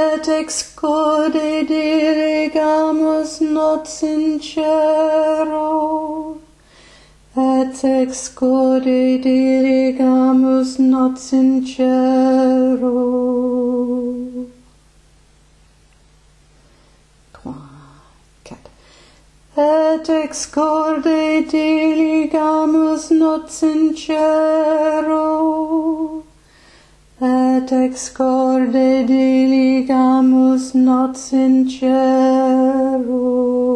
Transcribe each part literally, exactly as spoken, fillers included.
et excorde dirigamus not sincero, et excorde dirigamus not sincero. Et excorde diligamus not sincero, et excorde diligamus not sincero.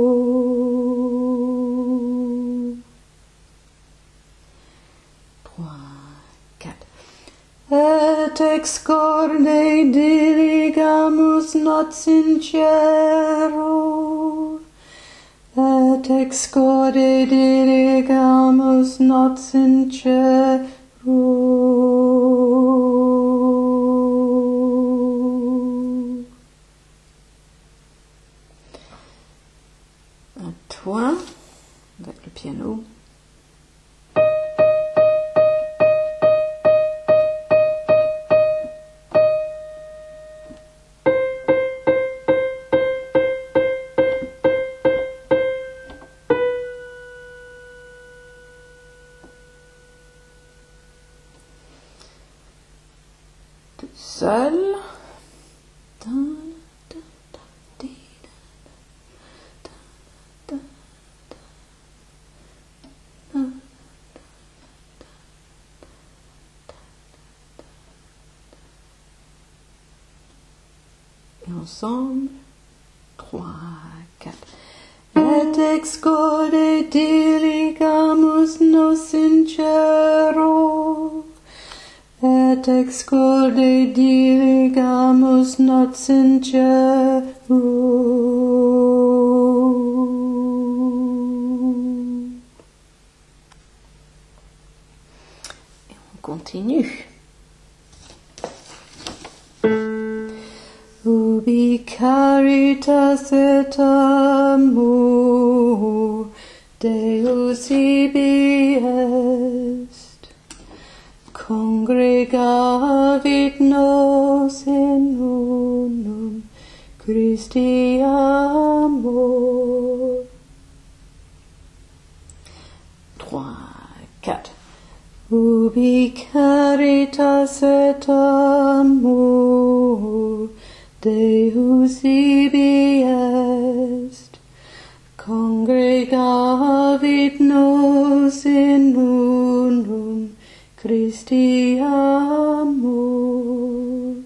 Et excorde diligamus not sincero, et excorde dirigamus not sincero. À toi, avec le piano. Seul. Et ensemble, trois, quatre. Et excorde dirigamus nos sincero, et excorde dirigamus not sincero. Et on continue. Ubi caritas et amor Deus ibi est, congregavit nos in unum Christi amor. Trois, quatre. Ubi caritas et amor Deus ibi est, congregavit nos in unum Christi amor.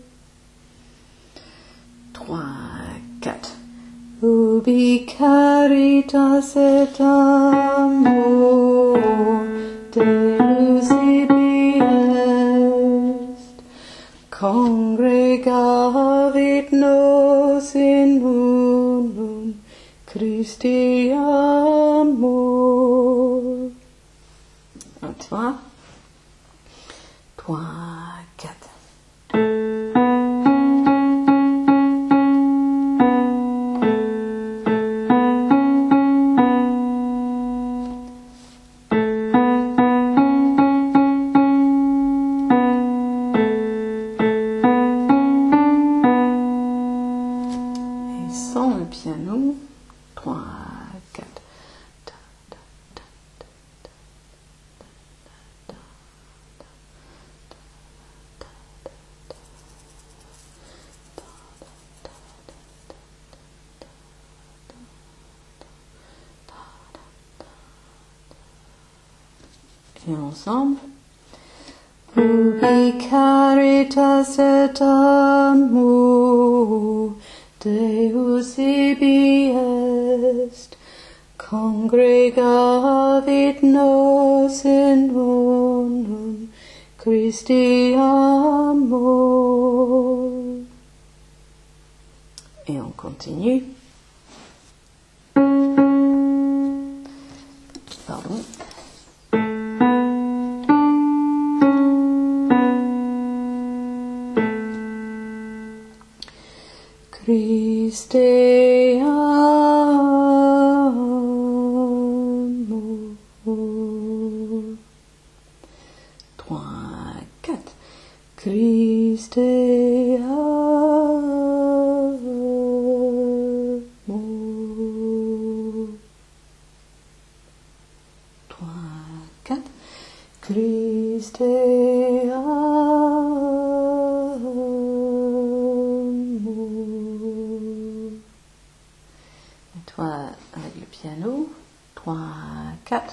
Trois, quatre. Ubi caritas et amor Deus ibi est, congregavit nos in unum Christi amor. À toi. Trois, quatre. Et sans le piano. Trois, quatre. Et ensemble. Ubi caritas et amor Deus ibi est, congregavit nos in unum Christi amor. Et on continue. Pardon. Christe amor. Trois, quatre. Christe amor. piano. trois, quatre.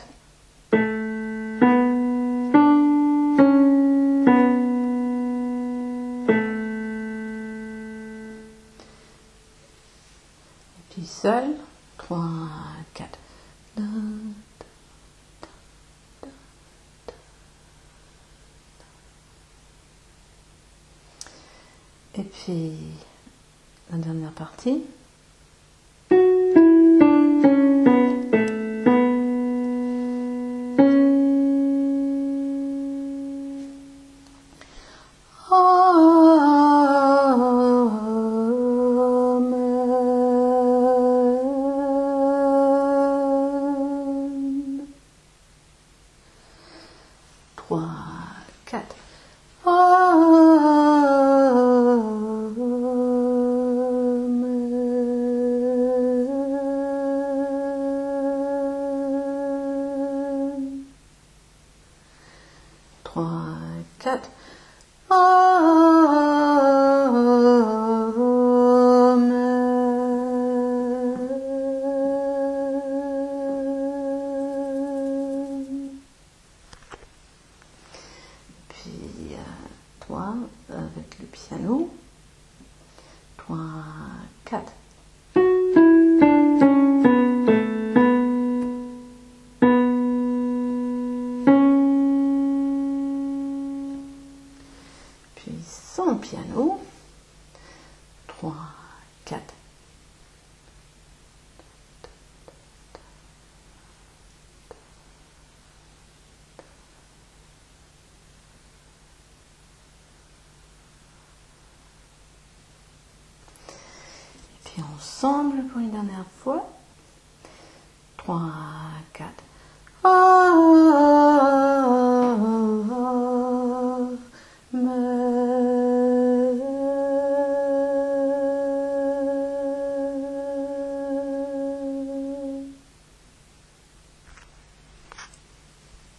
Et puis seul. trois, quatre. Et puis la dernière partie. trois, quatre. trois, quatre. Puis toi avec le piano. trois, quatre. Puis sans piano. trois, quatre. Et ensemble pour une dernière fois. trois, quatre.